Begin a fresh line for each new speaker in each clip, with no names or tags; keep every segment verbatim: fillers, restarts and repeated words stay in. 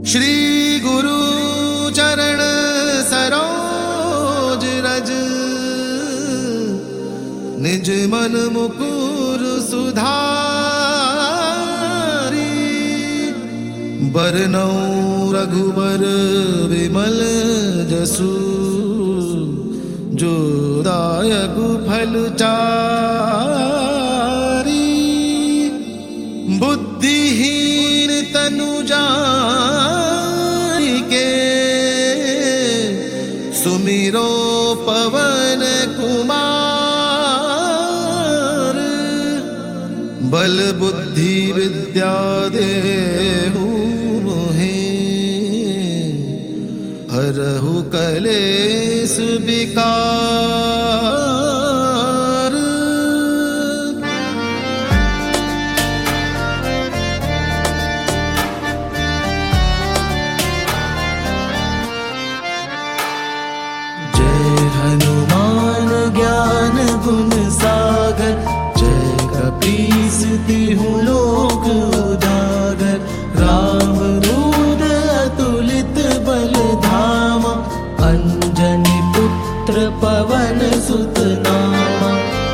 श्री गुरु चरण सरोज रज, निज मन मुकुर सुधारी। बरनौ रघुबर विमल जसु, जो दायक फल चारि। बुद्धिहीन तनु जानिके, सुमिरो पवन कुमार। बल बुद्धि विद्या देहु मोहि, हरहु कलेश विकार। जय हनुमान ज्ञान गुण सागर, जय कपीस तिहु लोक उजागर। राम दूत अतुलित बल धामा, अंजनी पुत्र पवन सुत नामा।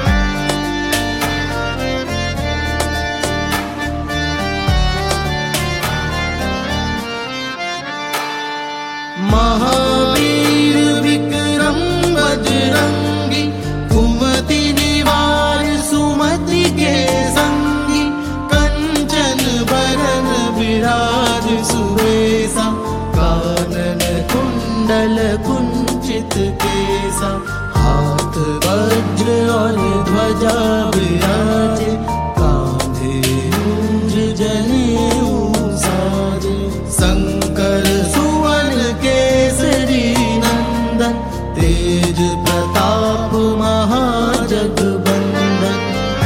महावीर विक्रम बजरंगी, कुमति निवार सुमति के संगी। कंचन बरन विराज सुवेसा, कानन कुंडल कुंचित केसा। हाथ वज्र और ध्वजा विराजे, कांधे मूंज जनेऊ साजे। शंकर सुवन केसरी नंदन, तेज प्रताप महाजगबंदन।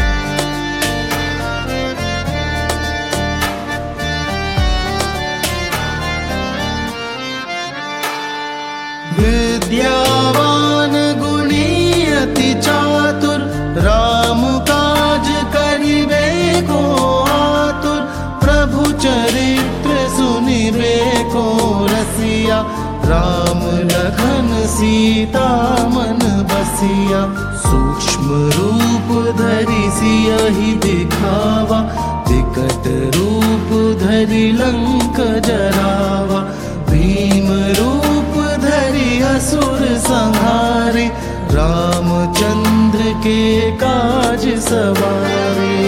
विद्यावान गुणी अति चातुर, राम काज करिबे को आतुर। प्रभु चरित्र सुनिबे को रसिया, राम लखन सीता मन बसिया। सूक्ष्म रूप धरि सियहि दिखावा, विकट रूप धरि लंक जरावा। भीम रूप धरि असुर संहारे, रामचंद्र के काज सवारे।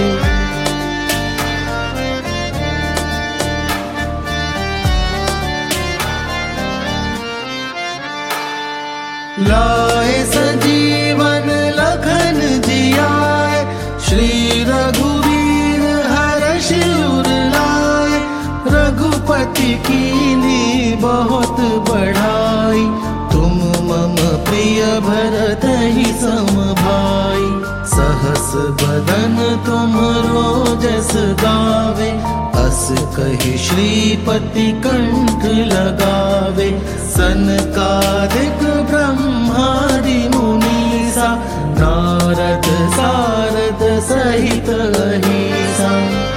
लाए सजीवन लखन जियाए, श्री रघुवीर हर्ष उर लाए। रघुपति कीन्ही बहुत बढ़ाई, तुम मम प्रिय भरतहि सम भाई। सहस बदन तुमरो जस गावे, अस कहि श्रीपति कंठ लगावे। सनकादिक ब्रह्मादि मुनीसा, नारद सारद सहित अहीसा।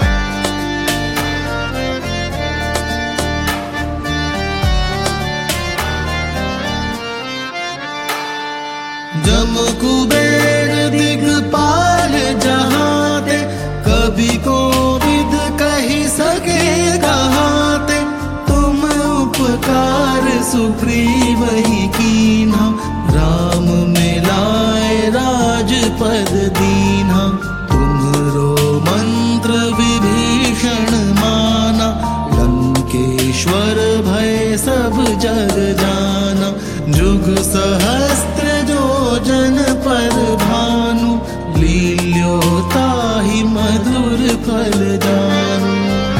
जम कुबेर दिगपाल जहाते, कवि कोविद कहि सके कहाते। तुम उपकार सुग्रीवहि कीन्हा, राम मिलाए राजपद दीन्हा। तुम्हरो मंत्र विभीषण माना, लंकेश्वर भय सब जग जाना। जुग सहस्त्र जो जन पर भानु, लील्यो ताहि मधुर फल जानू।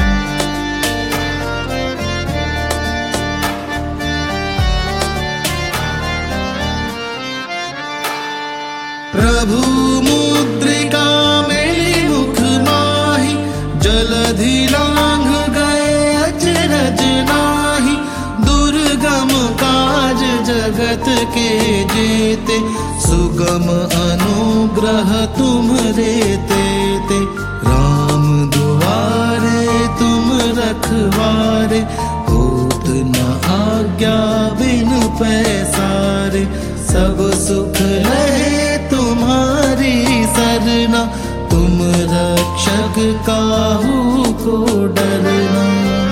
प्रभु मुद्रिका मेलि मुख माहि, जलधि लांघ गए अचरज नाही। दुर्गम काज जगत के जेते, सुगम अनुग्रह तुम्हरे तेते। राम दुआरे तुम रखवारे, होत पैसारे, सब सुख लहे तुम्हारी सरना, तुम रक्षक काहू को डरना।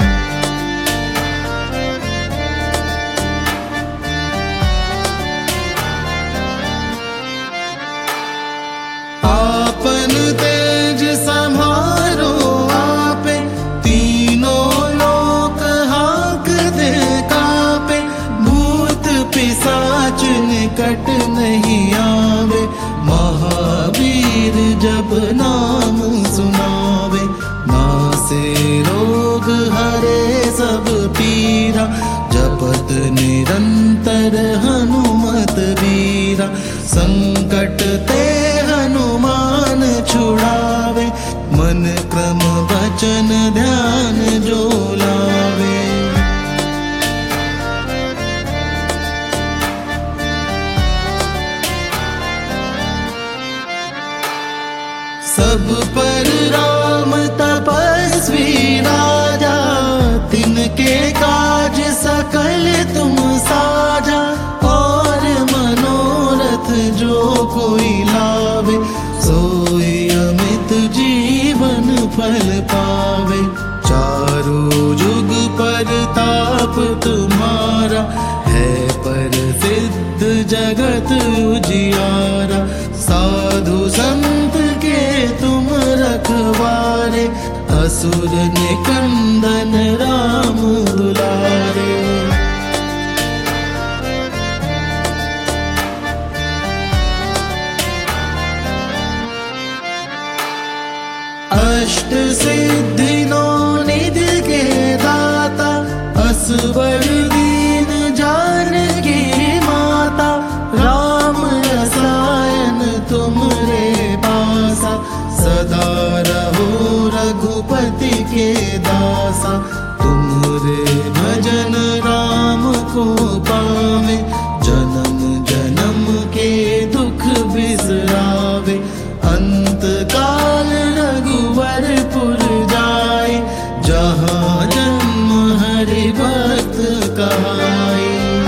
आपन तेज सम्हारो आपे, तीनों लोक हाक दे कापे, भूत पिशाच निकट नहीं आवे, महावीर जब नाम सुनावे, नासे रोग हरे सब पीरा, जपत निरंतर हनुमत वीरा, संकट ते हनुमान छुड़ावे, मन क्रम वचन ध्यान जो लावे। सब पर राम तपस्वी राजा, तिनके काज सकल तुम साजा, और मनोरथ जो कोई लावे, सोई अमित जीवन फल पावे। चारों जुग परताप तुम्हारा, है प्रसिद्ध जगत उजियारा, साधु संत के तुम रखवारे, असुर निकंदन राम दुलारे। अष्ट सिद्धि नौ निधि के दाता, असवर दीन जानकी माता, राम रसायन तुमरे पासा, सदा रहो रघुपति के दासा, तुमरे भजन राम को पावे, जन्म जन्म के दुख बिसरावे, अंत काल रघुवरपुर जाए, जहाँ जन्म हरि भक्त कहाए।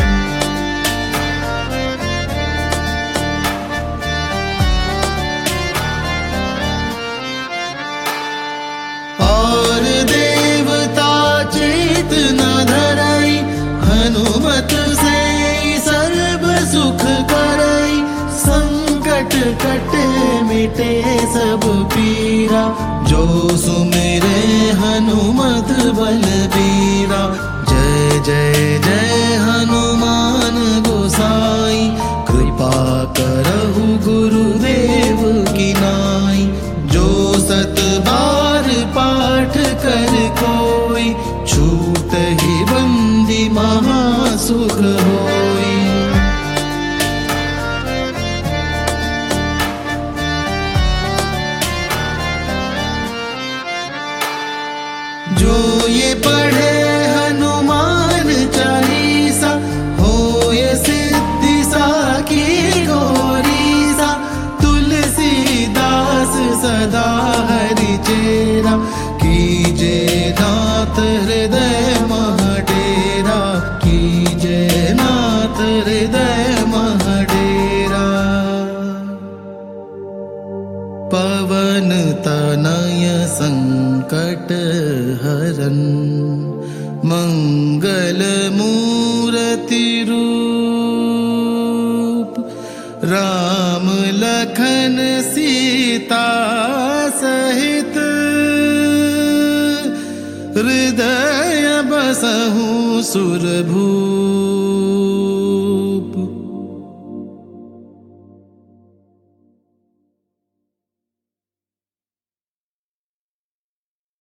और देवता चेत न धरई, हनुमत से सर्व सुख करई, संकट कटे मिटे सब पीरा, जो सुमिरे हनुमत बलबीरा। जय जय जय हनुमान गोसाई, कृपा करहु गुरुदेव की नाई, जो सत बार पाठ कर कोई, छूट ही बंदी महासुख होई। जो ये पढ़े हनुमान चालीसा, हो ये सिद्धि साखी गौरीसा, तुलसीदास सदा हरि चेरा, कीजे नाथ हृदय मह डेरा, कीजे नाथ हृदय मह डेरा। पवन तनय संकट हरन, मंगल मूर्ति रूप, राम लखन सीता सहित, हृदय बसहु सुरभूप।